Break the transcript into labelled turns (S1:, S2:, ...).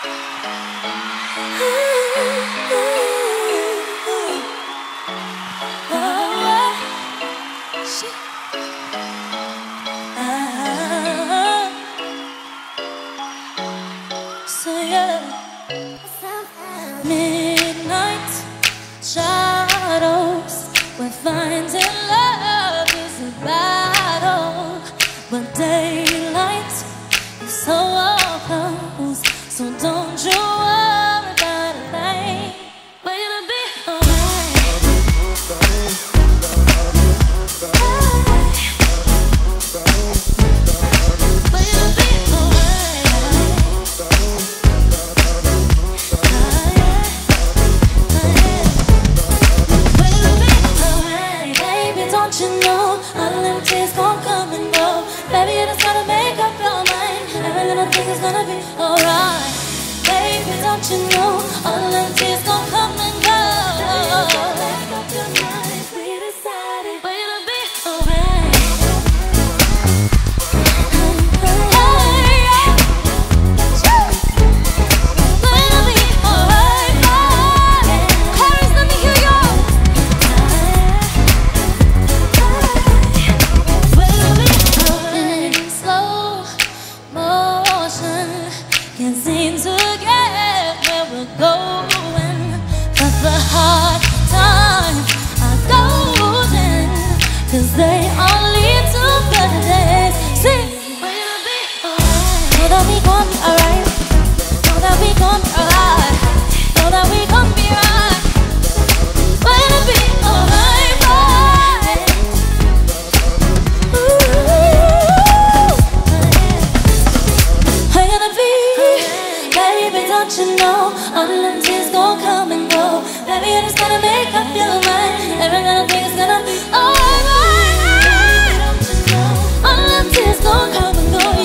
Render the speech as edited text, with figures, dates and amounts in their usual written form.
S1: Midnight shadows, we're finding love is a battle, but daylight is so close. So don't you worry about a thing. We're gonna be alright. We're gonna be alright. Baby, don't you know all them tears gon' come and go? Baby, you just gotta make up your mind. Every little thing is gonna be alright. Baby, don't you know all them tears gon' come and go? Make up your mind. We decided we're gonna be alright. We're gonna be alright. Chorus, let me hear you. Slow motion, can't seem to get where we're going, but the hard times are golden, 'cause they all lead to better days. See, we're gonna be alright. Know that we gon' be alright. Know that we gon' be alright. Know that we gon' be right. We're gonna be alright, right. We're gonna be, baby, don't you know all them tears gon' come and go? Baby, you just gotta make up your mind. Every little thing is gonna be alright. All them tears gon' come and go.